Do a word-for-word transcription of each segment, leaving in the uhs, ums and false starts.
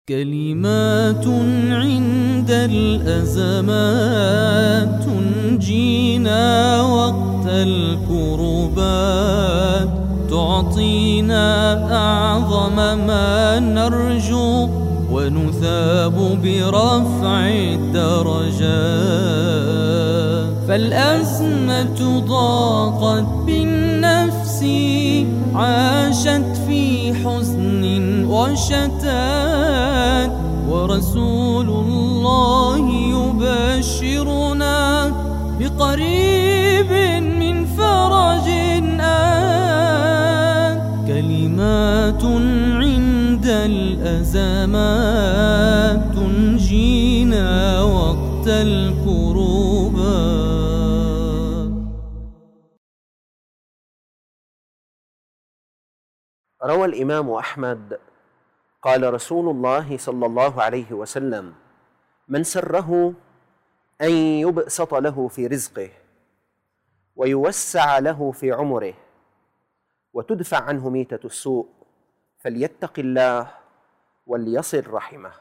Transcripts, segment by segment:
كلمات عند الأزمات تنجينا وقت الكربات، تعطينا أعظم ما نرجو ونثاب برفع الدرجات. فالأزمة ضاقت بالنفس، عاشت في حزن وشتات، ورسول الله يبشرنا بقريب من فرج آت. كلمات عند الأزمات تنجينا وقت الكروبات. روى الإمام أحمد قال رسول الله صلى الله عليه وسلم: من سره أن يبسط له في رزقه ويوسع له في عمره وتدفع عنه ميتة السوء فليتق الله وليصل رحمه.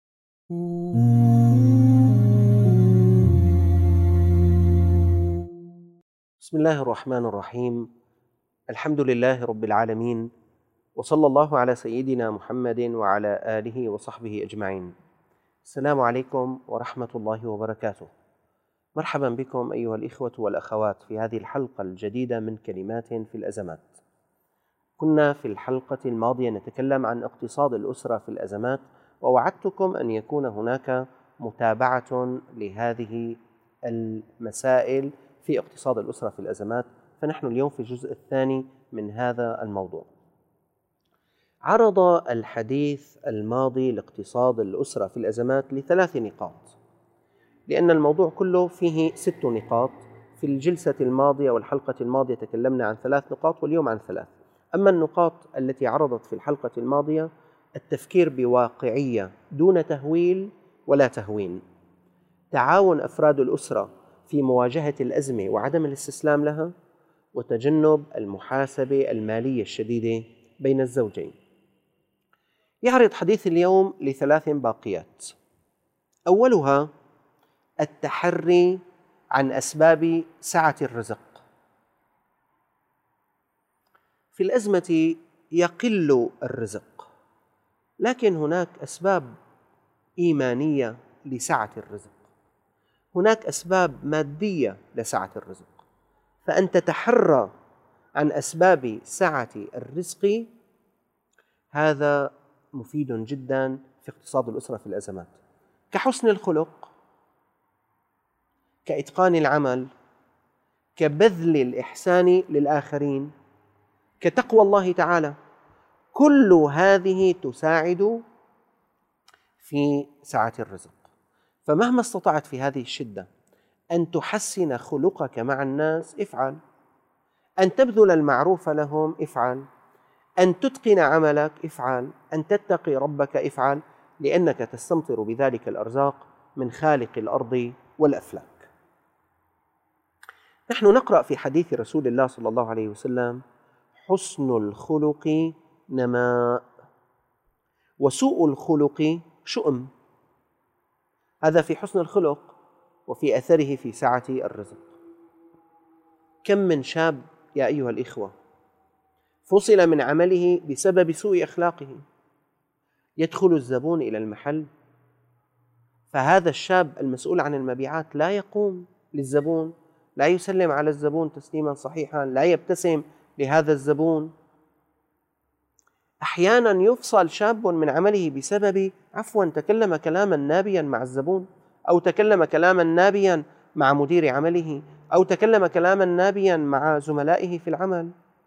بسم الله الرحمن الرحيم. الحمد لله رب العالمين، وصلى الله على سيدنا محمد وعلى آله وصحبه أجمعين. السلام عليكم ورحمة الله وبركاته. مرحبا بكم أيها الإخوة والأخوات في هذه الحلقة الجديدة من كلمات في الأزمات. كنا في الحلقة الماضية نتكلم عن اقتصاد الأسرة في الأزمات، ووعدتكم أن يكون هناك متابعة لهذه المسائل في اقتصاد الأسرة في الأزمات، فنحن اليوم في الجزء الثاني من هذا الموضوع. عرض الحديث الماضي لاقتصاد الأسرة في الأزمات لثلاث نقاط، لأن الموضوع كله فيه ست نقاط. في الجلسة الماضية والحلقة الماضية تكلمنا عن ثلاث نقاط واليوم عن ثلاث. أما النقاط التي عرضت في الحلقة الماضية: التفكير بواقعية دون تهويل ولا تهوين، تعاون أفراد الأسرة في مواجهة الأزمة وعدم الاستسلام لها، وتجنب المحاسبة المالية الشديدة بين الزوجين. يعرض حديث اليوم لثلاث باقيات. أولها التحري عن أسباب سعة الرزق. في الأزمة يقل الرزق، لكن هناك أسباب إيمانية لسعة الرزق، هناك أسباب مادية لسعة الرزق. فأن تتحرى عن أسباب سعة الرزق هذا مفيد جدا في اقتصاد الأسرة في الأزمات، كحسن الخلق، كإتقان العمل، كبذل الإحسان للآخرين، كتقوى الله تعالى. كل هذه تساعد في سعة الرزق. فمهما استطعت في هذه الشدة أن تحسن خلقك مع الناس افعل، أن تبذل المعروف لهم افعل، أن تتقن عملك افعل، أن تتقي ربك افعل، لأنك تستمطر بذلك الأرزاق من خالق الأرض والأفلاك. نحن نقرأ في حديث رسول الله صلى الله عليه وسلم: حسن الخلق نماء وسوء الخلق شؤم. هذا في حسن الخلق وفي أثره في سعة الرزق. كم من شاب يا أيها الإخوة فصل من عمله بسبب سوء أخلاقه. يدخل الزبون إلى المحل، فهذا الشاب المسؤول عن المبيعات لا يقوم للزبون، لا يسلم على الزبون تسليما صحيحا، لا يبتسم لهذا الزبون. أحيانا يفصل شاب من عمله بسبب عفوا تكلم كلاما نابيا مع الزبون، أو تكلم كلاما نابيا مع مدير عمله، أو تكلم كلاما نابيا مع زملائه في العمل.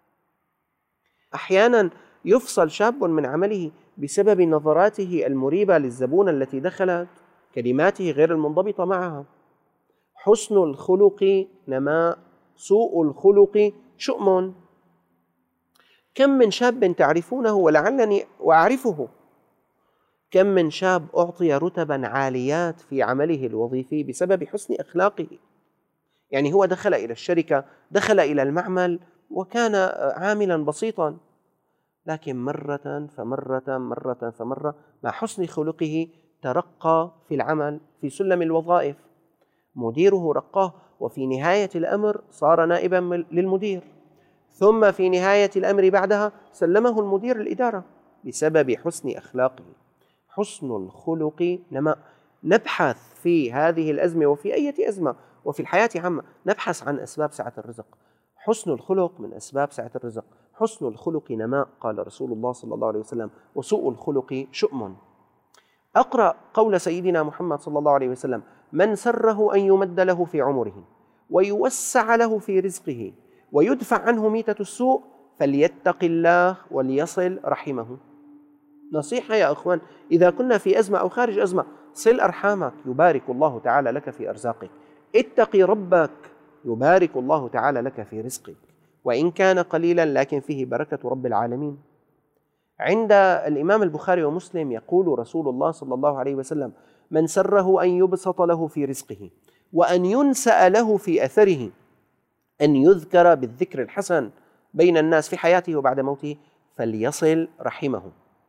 أحيانا يفصل شاب من عمله بسبب نظراته المريبة للزبون التي دخلت، كلماته غير المنضبطة معها. حسن الخلق نماء، سوء الخلق شؤم. كم من شاب تعرفونه ولعلني وأعرفه، كم من شاب أعطي رتبا عاليات في عمله الوظيفي بسبب حسن أخلاقه. يعني هو دخل إلى الشركة، دخل إلى المعمل وكان عاملا بسيطا، لكن مرة فمرة مرة فمرة مع حسن خلقه ترقى في العمل في سلم الوظائف، مديره رقاه، وفي نهاية الأمر صار نائبا للمدير، ثم في نهاية الأمر بعدها سلمه المدير الإدارة بسبب حسن أخلاقه. حسن الخلق نماء. نبحث في هذه الأزمة وفي أي أزمة وفي الحياة عامة، نبحث عن أسباب سعة الرزق. حسن الخلق من أسباب سعة الرزق. حسن الخلق نماء، قال رسول الله صلى الله عليه وسلم، وسوء الخلق شؤم. أقرأ قول سيدنا محمد صلى الله عليه وسلم: من سره أن يمد له في عمره ويوسع له في رزقه ويدفع عنه ميتة السوء فليتق الله وليصل رحمه. نصيحة يا أخوان، إذا كنا في أزمة أو خارج أزمة، صل أرحامك يبارك الله تعالى لك في أرزاقك. اتق ربك يبارك الله تعالى لك في رزقك، وإن كان قليلا لكن فيه بركة رب العالمين. عند الإمام البخاري ومسلم يقول رسول الله صلى الله عليه وسلم: من سره أن يبسط له في رزقه وأن ينسأ له في أثره، أن يذكر بالذكر الحسن بين الناس في حياته وبعد موته، فليصل رحمه.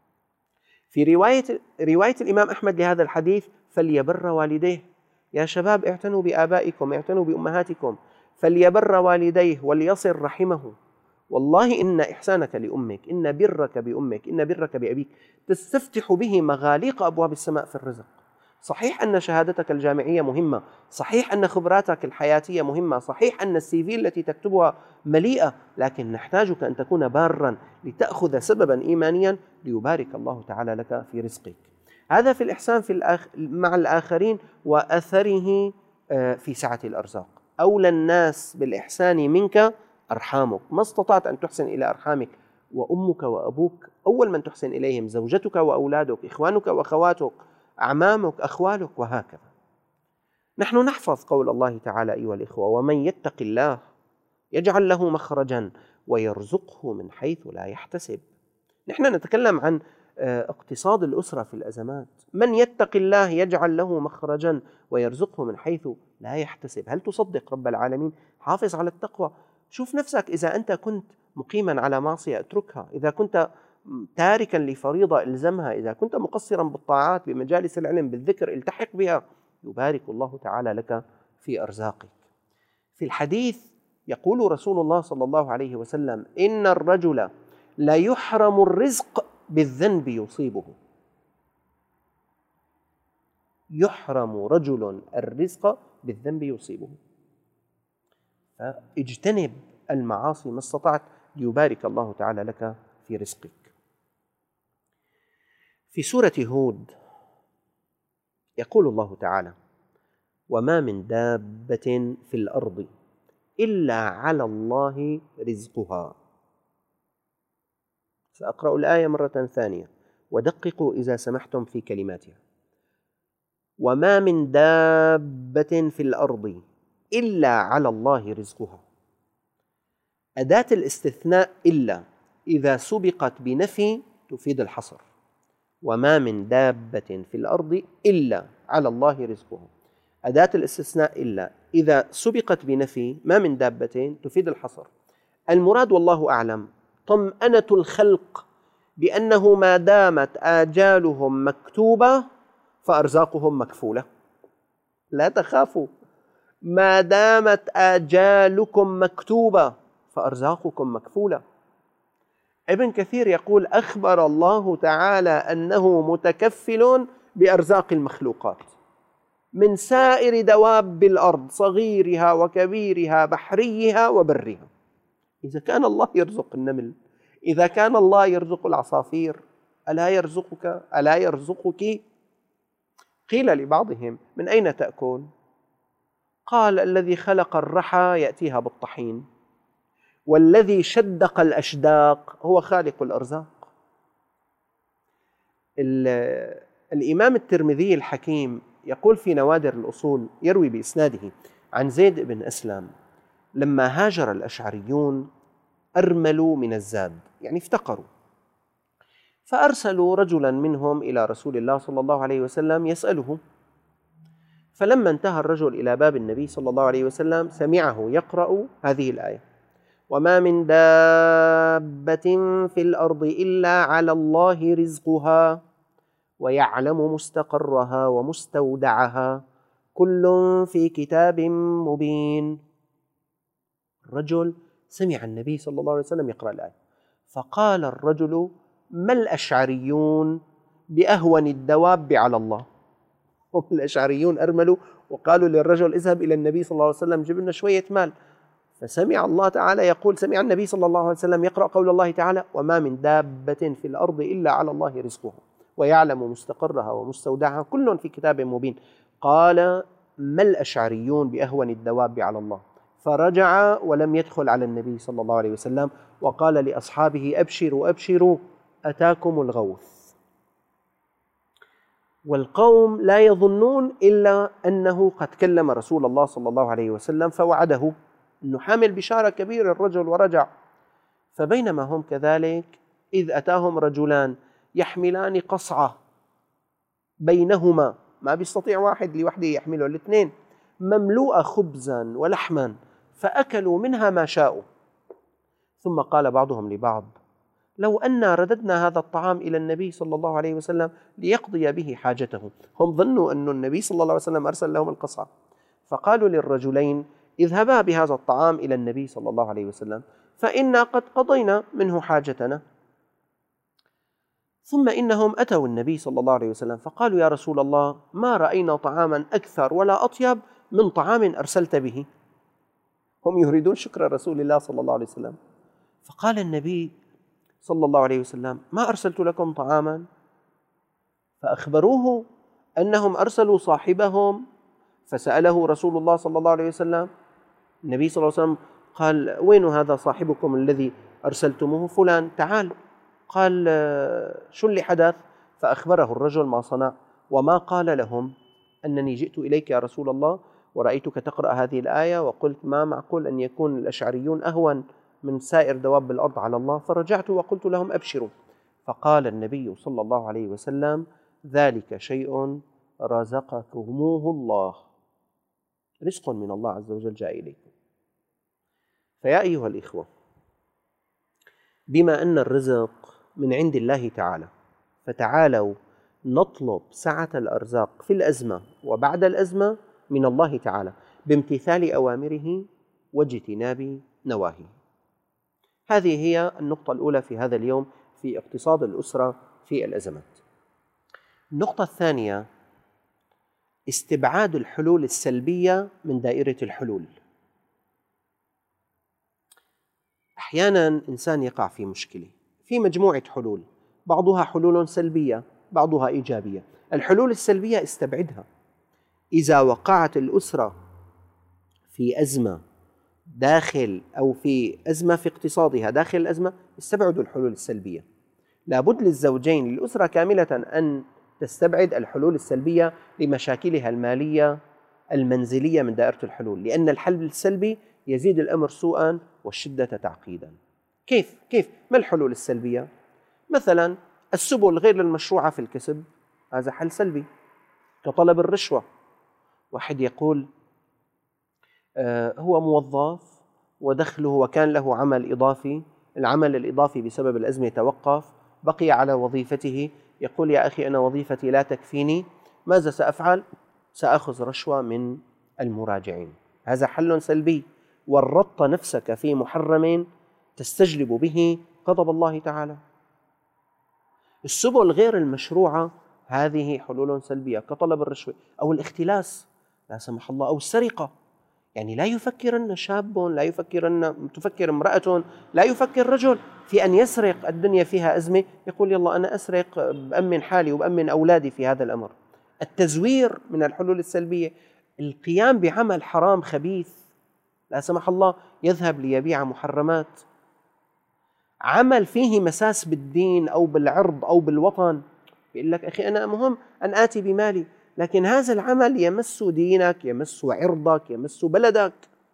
في رواية, رواية الإمام أحمد لهذا الحديث: فليبر والديه. يا شباب اعتنوا بآبائكم، اعتنوا بأمهاتكم، فليبر والديه وليصل رحمه. والله إن إحسانك لأمك، إن برك بأمك، إن برك بأبيك تستفتح به مغاليق أبواب السماء في الرزق. صحيح أن شهادتك الجامعية مهمة، صحيح أن خبراتك الحياتية مهمة، صحيح أن السي في التي تكتبها مليئة، لكن نحتاجك أن تكون بارا لتأخذ سببا إيمانيا ليبارك الله تعالى لك في رزقك. هذا في الإحسان في الآخ... مع الآخرين وأثره في سعة الأرزاق. أولى الناس بالإحسان منك أرحامك، ما استطعت أن تحسن إلى أرحامك، وأمك وأبوك أول من تحسن إليهم، زوجتك وأولادك، إخوانك وأخواتك، أعمامك، أخوالك، وهكذا. نحن نحفظ قول الله تعالى أيها الإخوة: ومن يتق الله يجعل له مخرجا ويرزقه من حيث لا يحتسب. نحن نتكلم عن اقتصاد الأسرة في الأزمات. من يتق الله يجعل له مخرجا ويرزقه من حيث لا يحتسب. هل تصدق رب العالمين؟ حافظ على التقوى. شوف نفسك، إذا أنت كنت مقيما على معصية اتركها، إذا كنت تاركا لفريضة الزمها، إذا كنت مقصرا بالطاعات بمجالس العلم بالذكر التحق بها، يبارك الله تعالى لك في أرزاقك. في الحديث يقول رسول الله صلى الله عليه وسلم: إن الرجل لا يحرم الرزق بالذنب يصيبه. يحرم رجل الرزق بالذنب يصيبه. فاجتنب المعاصي ما استطعت ليبارك الله تعالى لك في رزقك. في سورة هود يقول الله تعالى: وما من دابة في الأرض إلا على الله رزقها. سأقرأ الآية مرة ثانية ودققوا إذا سمحتم في كلماتها. وما من دابة في الأرض إلا على الله رزقها. أداة الاستثناء إلا إذا سبقت بنفي تفيد الحصر. وما من دابة في الأرض إلا على الله رزقها. أداة الاستثناء إلا إذا سبقت بنفي ما من دابة تفيد الحصر. المراد والله أعلم طمأنة الخلق بأنه ما دامت آجالهم مكتوبة فأرزاقهم مكفولة. لا تخافوا، ما دامت آجالكم مكتوبة فأرزاقكم مكفولة. ابن كثير يقول: أخبر الله تعالى أنه متكفل بأرزاق المخلوقات من سائر دواب الأرض، صغيرها وكبيرها، بحريها وبرها. إذا كان الله يرزق النمل، إذا كان الله يرزق العصافير، ألا يرزقك؟ ألا يرزقك؟ قيل لبعضهم: من أين تأكل؟ قال: الذي خلق الرحى يأتيها بالطحين، والذي شدق الأشداق هو خالق الأرزاق. الإمام الترمذي الحكيم يقول في نوادر الأصول، يروي بإسناده عن زيد بن أسلم: لما هاجر الأشعريون أرملوا من الزاد، يعني افتقروا، فأرسلوا رجلا منهم إلى رسول الله صلى الله عليه وسلم يسأله. فلما انتهى الرجل إلى باب النبي صلى الله عليه وسلم سمعه يقرأ هذه الآية: وما من دابة في الأرض إلا على الله رزقها ويعلم مستقرها ومستودعها كل في كتاب مبين. الرجل سمع النبي صلى الله عليه وسلم يقرأ الآية، فقال الرجل: ما الأشعريون بأهون الدواب على الله؟ هم الأشعريون أرملوا وقالوا للرجل: اذهب إلى النبي صلى الله عليه وسلم جيب لنا شوية مال. فسمع الله تعالى يقول، سمع النبي صلى الله عليه وسلم يقرأ قول الله تعالى: وما من دابة في الأرض إلا على الله رزقها ويعلم مستقرها ومستودعها كل في كتاب مبين. قال: ما الأشعريون بأهون الدواب على الله؟ فرجع ولم يدخل على النبي صلى الله عليه وسلم وقال لأصحابه: أبشروا أبشروا أتاكم الغوث. والقوم لا يظنون إلا أنه قد كلم رسول الله صلى الله عليه وسلم فوعده أنه حامل بشارة كبيرة الرجل ورجع. فبينما هم كذلك إذ أتاهم رجلان يحملان قصعة بينهما، ما بيستطيع واحد لوحده يحمله، الاثنين مملوءة خبزا ولحما، فأكلوا منها ما شاءوا. ثم قال بعضهم لبعض: لو أنا رددنا هذا الطعام إلى النبي صلى الله عليه وسلم ليقضي به حاجته. هم ظنوا أن النبي صلى الله عليه وسلم أرسل لهم القصعة، فقالوا للرجلين: اذهبا بهذا الطعام إلى النبي صلى الله عليه وسلم فإنا قد قضينا منه حاجتنا. ثم إنهم أتوا النبي صلى الله عليه وسلم فقالوا: يا رسول الله، ما رأينا طعاما أكثر ولا أطيب من طعام أرسلت به. هم يريدون شكر رسول الله صلى الله عليه وسلم. فقال النبي صلى الله عليه وسلم: ما أرسلت لكم طعاما؟ فأخبروه أنهم أرسلوا صاحبهم، فسأله رسول الله صلى الله عليه وسلم. النبي صلى الله عليه وسلم قال: وين هذا صاحبكم الذي أرسلتموه؟ فلان، تعال. قال: شو اللي حدث؟ فأخبره الرجل ما صنع وما قال لهم: أنني جئت إليك يا رسول الله ورأيتك تقرأ هذه الآية وقلت ما معقول أن يكون الأشعريون أهون من سائر دواب الأرض على الله، فرجعت وقلت لهم: أبشروا. فقال النبي صلى الله عليه وسلم: ذلك شيء رزقكموه الله، رزق من الله عز وجل جاء إليكم. فيا أيها الإخوة، بما أن الرزق من عند الله تعالى، فتعالوا نطلب سعة الأرزاق في الأزمة وبعد الأزمة من الله تعالى بامتثال أوامره واجتناب نواهيه. هذه هي النقطة الأولى في هذا اليوم في اقتصاد الأسرة في الأزمات. النقطة الثانية: استبعاد الحلول السلبية من دائرة الحلول. أحيانا إنسان يقع في مشكلة في مجموعة حلول، بعضها حلول سلبية بعضها إيجابية. الحلول السلبية استبعدها. إذا وقعت الأسرة في أزمة داخل أو في أزمة في اقتصادها داخل الأزمة، استبعدوا الحلول السلبية. لابد للزوجين للأسرة كاملة أن تستبعد الحلول السلبية لمشاكلها المالية المنزلية من دائرة الحلول، لأن الحل السلبي يزيد الأمر سوءا والشدة تعقيدا. كيف؟ كيف؟ ما الحلول السلبية؟ مثلا السبل غير المشروعة في الكسب، هذا حل سلبي كطلب الرشوة. واحد يقول آه هو موظف ودخله وكان له عمل إضافي، العمل الإضافي بسبب الأزمة توقف، بقي على وظيفته، يقول: يا أخي أنا وظيفتي لا تكفيني، ماذا سأفعل؟ سأخذ رشوة من المراجعين. هذا حل سلبي، ورطت نفسك في محرم تستجلب به غضب الله تعالى. السبل غير المشروعة هذه حلول سلبية كطلب الرشوة أو الاختلاس لا سمح الله أو السرقة. يعني لا يفكرن شاب، لا يفكرن تفكر امرأة، لا يفكر رجل في أن يسرق. الدنيا فيها أزمة يقول: يلا أنا أسرق بأمن حالي وبأمن أولادي في هذا الأمر. التزوير من الحلول السلبية. القيام بعمل حرام خبيث لا سمح الله، يذهب ليبيع محرمات. عمل فيه مساس بالدين أو بالعرض أو بالوطن، يقول لك: أخي أنا مهم أن آتي بمالي، لكن هذا العمل يمس دينك، يمس عرضك، يمس بلدك.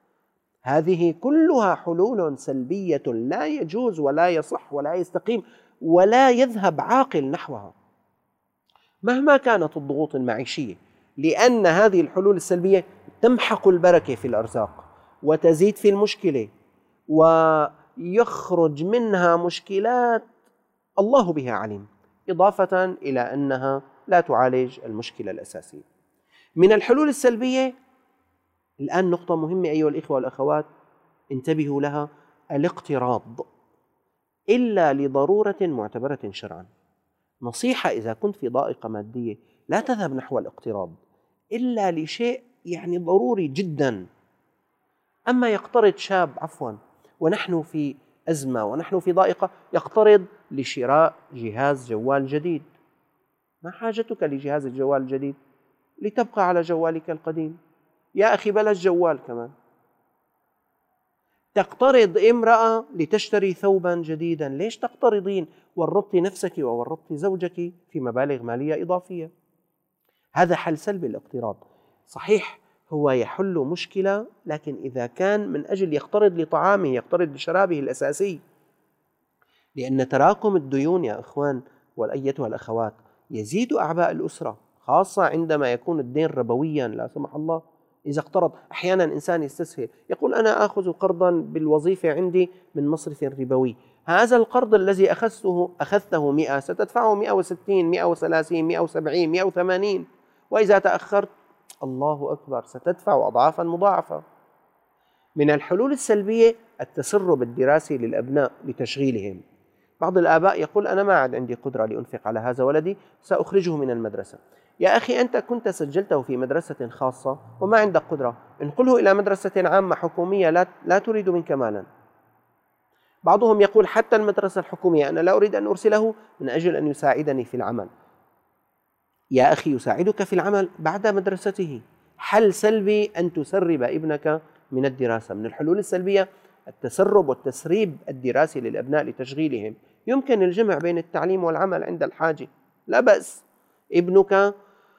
هذه كلها حلول سلبية لا يجوز ولا يصح ولا يستقيم ولا يذهب عاقل نحوها مهما كانت الضغوط المعيشية، لأن هذه الحلول السلبية تمحق البركة في الأرزاق وتزيد في المشكلة ويخرج منها مشكلات الله بها عليم، إضافة إلى أنها لا تعالج المشكلة الأساسية. من الحلول السلبية الآن نقطة مهمة أيها الإخوة والأخوات انتبهوا لها: الاقتراض إلا لضرورة معتبرة شرعا. نصيحة: إذا كنت في ضائقة مادية لا تذهب نحو الاقتراض إلا لشيء يعني ضروري جدا. أما يقترض شاب عفوا ونحن في أزمة ونحن في ضائقة، يقترض لشراء جهاز جوال جديد. ما حاجتك لجهاز الجوال الجديد؟ لتبقى على جوالك القديم. يا أخي بلاش جوال كمان. تقترض امرأة لتشتري ثوبا جديدا، ليش تقترضين؟ ورطت نفسك وورطت زوجك في مبالغ مالية إضافية. هذا حل سلبي الاقتراض. صحيح هو يحل مشكلة، لكن إذا كان من أجل يقترض لطعامه، يقترض لشرابه الأساسي. لأن تراكم الديون يا إخوان والأيتها الأخوات يزيد أعباء الأسرة، خاصة عندما يكون الدين ربويا لا سمح الله. إذا اقترض، أحيانا إنسان يستسهل يقول أنا آخذ قرضا بالوظيفة عندي من مصرف ربوي، هذا القرض الذي أخذته أخذته مئة ستدفعه مئة وستين مئة وثلاثين مئة وسبعين مئة وثمانين، وإذا تأخرت الله أكبر ستدفع أضعافا مضاعفة. من الحلول السلبية التسرب الدراسي للأبناء لتشغيلهم. بعض الآباء يقول أنا ما عاد عندي قدرة لأنفق على هذا ولدي، سأخرجه من المدرسة. يا أخي أنت كنت سجلته في مدرسة خاصة وما عندك قدرة، انقله إلى مدرسة عامة حكومية لا, لا تريد منك مالا. بعضهم يقول حتى المدرسة الحكومية أنا لا أريد أن أرسله من أجل أن يساعدني في العمل. يا أخي يساعدك في العمل بعد مدرسته. حل سلبي أن تسرب ابنك من الدراسة. من الحلول السلبية التسرب والتسريب الدراسي للأبناء لتشغيلهم. يمكن الجمع بين التعليم والعمل عند الحاجة، لا بأس. ابنك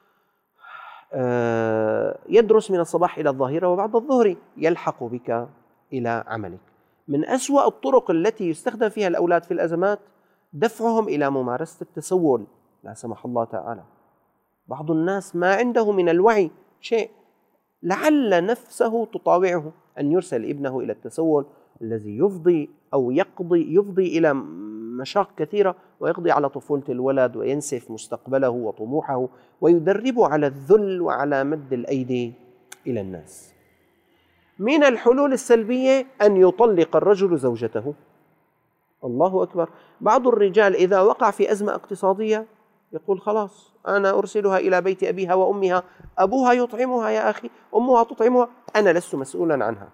يدرس من الصباح إلى الظهيرة وبعد الظهر يلحق بك إلى عملك. من أسوأ الطرق التي يستخدم فيها الأولاد في الأزمات دفعهم إلى ممارسة التسول لا سمح الله تعالى. بعض الناس ما عنده من الوعي شيء، لعل نفسه تطاوعه أن يرسل ابنه إلى التسول الذي يفضي أو يقضي يفضي إلى مشاق كثيرة، ويقضي على طفولة الولد وينسف مستقبله وطموحه ويدربه على الذل وعلى مد الأيدي إلى الناس. من الحلول السلبية أن يطلق الرجل زوجته. الله أكبر. بعض الرجال إذا وقع في أزمة اقتصادية يقول خلاص أنا أرسلها إلى بيت أبيها وأمها، أبوها يطعمها يا أخي، أمها تطعمها، أنا لست مسؤولا عنها.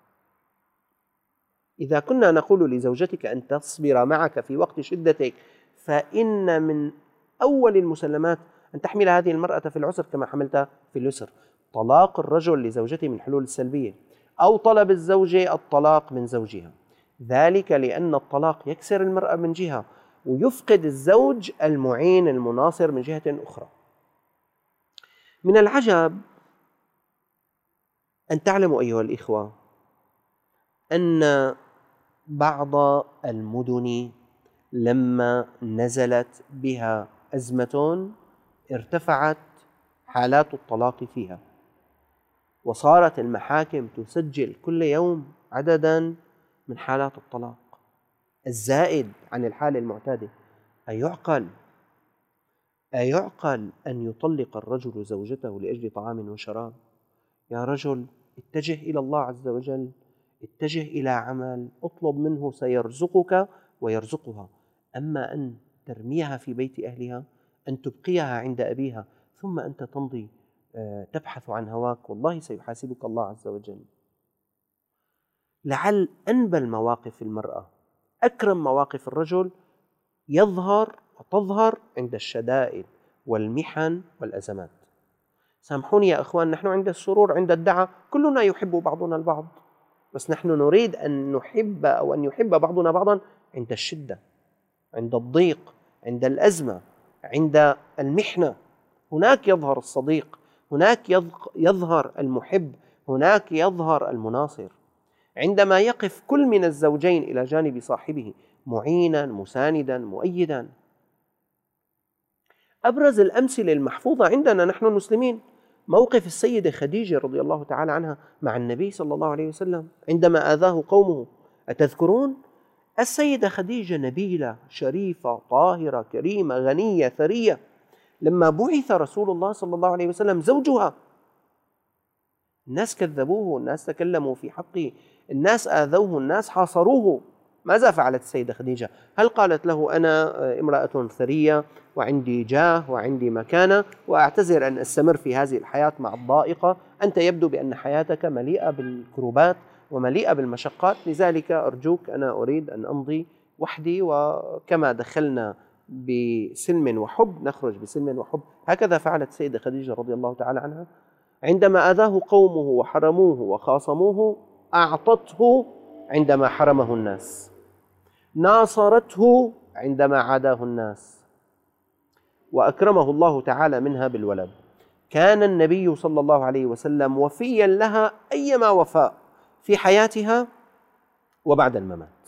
إذا كنا نقول لزوجتك أن تصبر معك في وقت شدتك، فإن من أول المسلمات أن تحمل هذه المرأة في العسر كما حملتها في اليسر. طلاق الرجل لزوجته من الحلول السلبية، أو طلب الزوجة الطلاق من زوجها، ذلك لأن الطلاق يكسر المرأة من جهة ويفقد الزوج المعين المناصر من جهة أخرى. من العجب أن تعلموا أيها الإخوة أن بعض المدن لما نزلت بها أزمة ارتفعت حالات الطلاق فيها، وصارت المحاكم تسجل كل يوم عددا من حالات الطلاق الزائد عن الحالة المعتادة. أيعقل أيعقل أن يطلق الرجل زوجته لأجل طعام وشراب؟ يا رجل اتجه إلى الله عز وجل، اتجه إلى عمل، اطلب منه سيرزقك ويرزقها. أما أن ترميها في بيت أهلها، أن تبقيها عند أبيها، ثم أنت تمضي تبحث عن هواك، والله سيحاسبك الله عز وجل. لعل أنبى المواقف المرأة، أكرم مواقف الرجل يظهر وتظهر عند الشدائد والمحن والأزمات. سامحوني يا أخوان، نحن عند السرور عند الدعاء كلنا يحب بعضنا البعض، بس نحن نريد أن نحب أو أن يحب بعضنا بعضا عند الشدة، عند الضيق، عند الأزمة، عند المحنة. هناك يظهر الصديق، هناك يظهر المحب، هناك يظهر المناصر. عندما يقف كل من الزوجين إلى جانب صاحبه معينا مساندا مؤيدا. أبرز الأمثلة المحفوظة عندنا نحن المسلمين موقف السيدة خديجة رضي الله تعالى عنها مع النبي صلى الله عليه وسلم عندما آذاه قومه. أتذكرون؟ السيدة خديجة نبيلة شريفة طاهرة كريمة غنية ثرية، لما بعث رسول الله صلى الله عليه وسلم زوجها، الناس كذبوه، الناس تكلموا في حقه، الناس آذوه، الناس حاصروه. ماذا فعلت السيدة خديجة؟ هل قالت له أنا امرأة ثرية وعندي جاه وعندي مكانة وأعتذر أن أستمر في هذه الحياة مع الضائقة، أنت يبدو بأن حياتك مليئة بالكروبات ومليئة بالمشقات، لذلك أرجوك أنا أريد أن أمضي وحدي، وكما دخلنا بسلم وحب نخرج بسلم وحب. هكذا فعلت السيدة خديجة رضي الله تعالى عنها. عندما آذاه قومه وحرموه وخاصموه أعطته عندما حرمه الناس، ناصرته عندما عاداه الناس، وأكرمه الله تعالى منها بالولد. كان النبي صلى الله عليه وسلم وفيا لها أيما وفاء في حياتها وبعد الممات.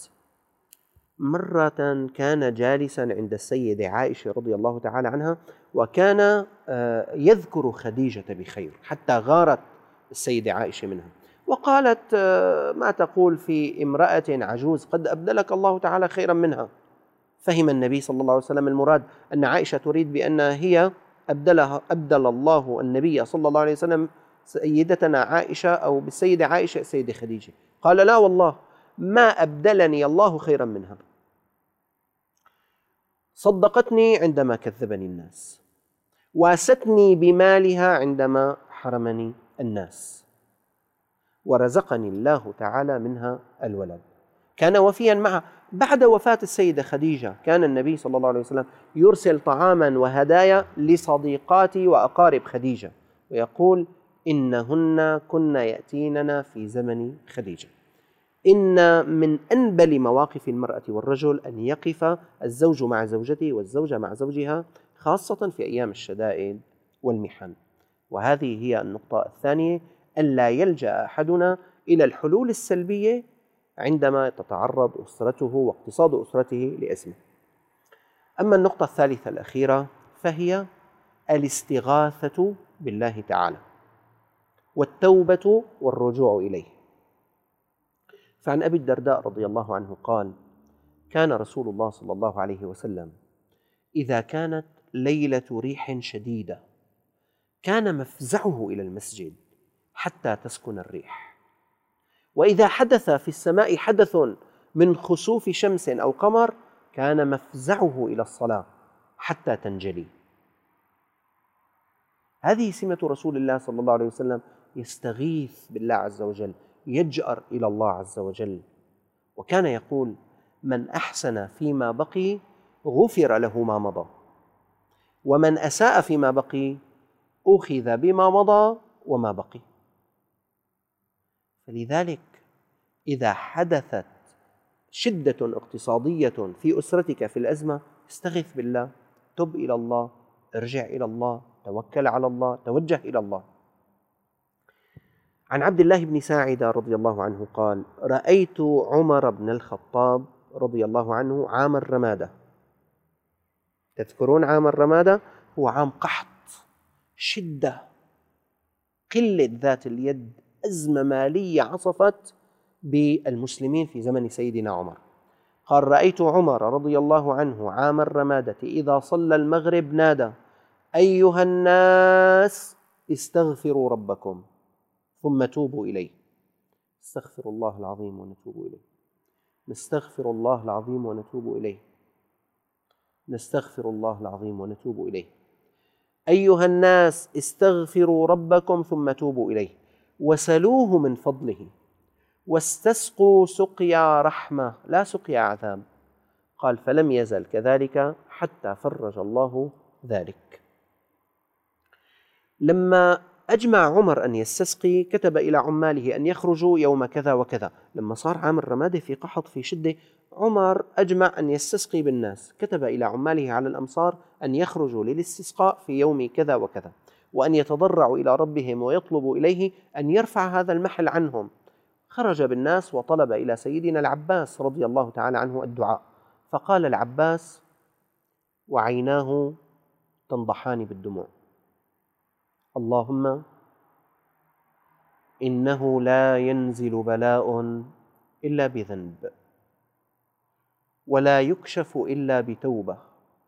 مرة كان جالسا عند السيدة عائشة رضي الله تعالى عنها، وكان يذكر خديجة بخير حتى غارت السيدة عائشة منها، وقالت ما تقول في امرأة عجوز قد أبدلك الله تعالى خيرا منها. فهم النبي صلى الله عليه وسلم المراد أن عائشة تريد بأن هي أبدلها أبدل الله النبي صلى الله عليه وسلم سيدتنا عائشة أو بالسيدة عائشة السيدة خديجة. قال لا والله ما أبدلني الله خيرا منها، صدقتني عندما كذبني الناس، واستني بمالها عندما حرمني الناس، ورزقني الله تعالى منها الولد. كان وفيا معها. بعد وفاة السيدة خديجة كان النبي صلى الله عليه وسلم يرسل طعاما وهدايا لصديقات وأقارب خديجة، ويقول إنهن كن يأتيننا في زمن خديجة. إن من أنبل مواقف المرأة والرجل أن يقف الزوج مع زوجته والزوجة مع زوجها، خاصة في أيام الشدائد والمحن. وهذه هي النقطة الثانية، ألا يلجأ أحدنا إلى الحلول السلبية عندما تتعرض أسرته واقتصاد أسرته لأزمة. أما النقطة الثالثة الأخيرة فهي الاستغاثة بالله تعالى والتوبة والرجوع إليه. فعن أبي الدرداء رضي الله عنه قال: كان رسول الله صلى الله عليه وسلم إذا كانت ليلة ريح شديدة كان مفزعه إلى المسجد حتى تسكن الريح، وإذا حدث في السماء حدث من خسوف شمس أو قمر كان مفزعه إلى الصلاة حتى تنجلي. هذه سمة رسول الله صلى الله عليه وسلم، يستغيث بالله عز وجل، يجأر إلى الله عز وجل. وكان يقول: من أحسن فيما بقي غفر له ما مضى، ومن أساء فيما بقي أخذ بما مضى وما بقي. فلذلك إذا حدثت شدة اقتصادية في أسرتك في الأزمة، استغث بالله، تب إلى الله، ارجع إلى الله، توكل على الله، توجه إلى الله. عن عبد الله بن ساعدة رضي الله عنه قال: رأيت عمر بن الخطاب رضي الله عنه عام الرمادة. تذكرون عام الرمادة؟ هو عام قحط، شدة، قلة ذات اليد، أزمة مالية عصفت بالمسلمين في زمن سيدنا عمر. قال: رأيت عمر رضي الله عنه عام الرمادة إذا صلى المغرب نادى: أيها الناس استغفروا ربكم ثم توبوا إليه. استغفر الله العظيم ونتوب إليه، نستغفر الله العظيم ونتوب إليه، نستغفر الله العظيم ونتوب إليه. أيها الناس استغفروا ربكم ثم توبوا إليه، وسلوه من فضله، واستسقوا سقيا رحمة لا سقيا عذاب. قال: فلم يزل كذلك حتى فرج الله ذلك. لما أجمع عمر أن يستسقي كتب إلى عماله أن يخرجوا يوم كذا وكذا. لما صار عام الرمادة في قحط في شدة، عمر أجمع أن يستسقي بالناس، كتب إلى عماله على الأمصار أن يخرجوا للاستسقاء في يوم كذا وكذا، وأن يتضرعوا إلى ربهم ويطلبوا إليه أن يرفع هذا المحل عنهم. خرج بالناس وطلب إلى سيدنا العباس رضي الله تعالى عنه الدعاء، فقال العباس وعيناه تنضحان بالدموع: اللهم إنه لا ينزل بلاء إلا بذنب، ولا يكشف إلا بتوبة،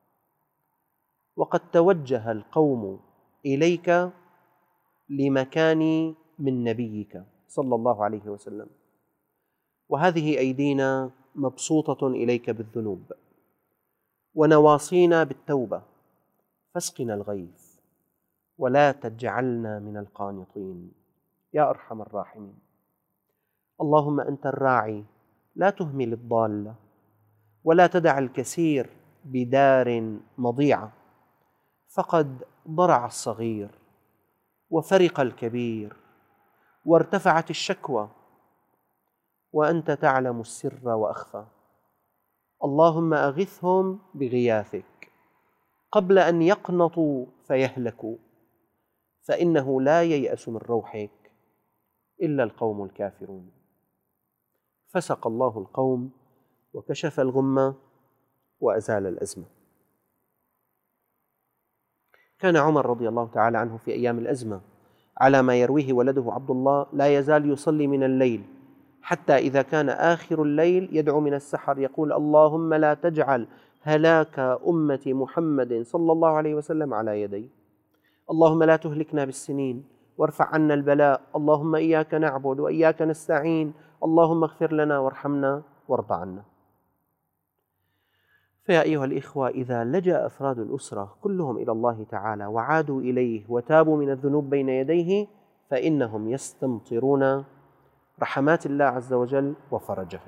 وقد توجه القوم إليك لمكان من نبيك صلى الله عليه وسلم، وهذه أيدينا مبسوطة إليك بالذنوب ونواصينا بالتوبة، فاسقنا الغيث ولا تجعلنا من القانطين يا أرحم الراحمين. اللهم أنت الراعي لا تهمل الضالة، ولا تدع الكثير بدار مضيعة، فقد ضرع الصغير وفرق الكبير وارتفعت الشكوى، وأنت تعلم السر وأخفى. اللهم أغثهم بغياثك قبل أن يقنطوا فيهلكوا، فإنه لا ييأس من روحك إلا القوم الكافرون. فسق الله القوم وكشف الغمة وأزال الأزمة. كان عمر رضي الله تعالى عنه في أيام الأزمة على ما يرويه ولده عبد الله لا يزال يصلي من الليل، حتى إذا كان آخر الليل يدعو من السحر يقول: اللهم لا تجعل هلاك أمة محمد صلى الله عليه وسلم على يدي، اللهم لا تهلكنا بالسنين وارفع عنا البلاء، اللهم إياك نعبد وإياك نستعين، اللهم اغفر لنا وارحمنا وارض عنا. فيا أيها الإخوة، إذا لجأ أفراد الأسرة كلهم إلى الله تعالى وعادوا إليه وتابوا من الذنوب بين يديه، فإنهم يستمطرون رحمات الله عز وجل وفرجه.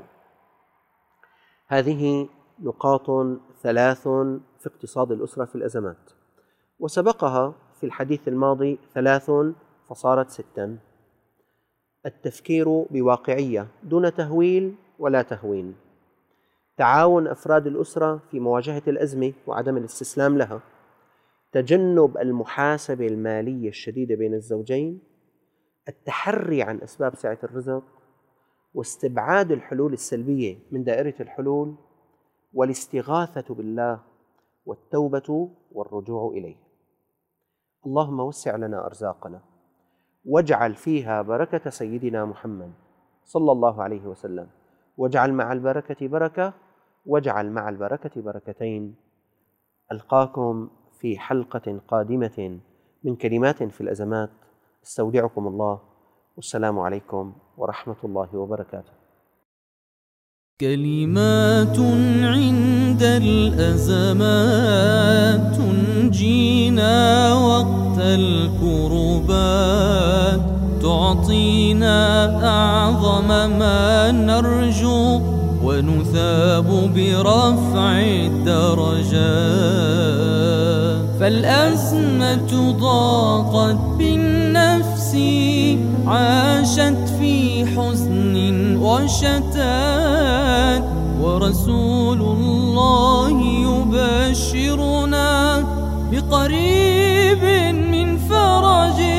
هذه نقاط ثلاث في اقتصاد الأسرة في الأزمات، وسبقها في الحديث الماضي ثلاث فصارت ستا: التفكير بواقعية دون تهويل ولا تهوين، تعاون أفراد الأسرة في مواجهة الأزمة وعدم الاستسلام لها، تجنب المحاسبة المالية الشديدة بين الزوجين، التحري عن أسباب سعة الرزق، واستبعاد الحلول السلبية من دائرة الحلول، والاستغاثة بالله والتوبة والرجوع إليه. اللهم وسع لنا أرزاقنا واجعل فيها بركة سيدنا محمد صلى الله عليه وسلم، واجعل مع البركة بركة، واجعل مع البركة بركتين. ألقاكم في حلقة قادمة من كلمات في الأزمات. استودعكم الله، والسلام عليكم ورحمة الله وبركاته. كلمات عند الأزمات تنجينا وقت الكربات، تعطينا أعظم ما نرجو ونثاب برفع الدرجات. فالأزمة ضاقت بالنفس، عاشت في حزن وشتات، ورسول الله يبشرنا بقريب من فرج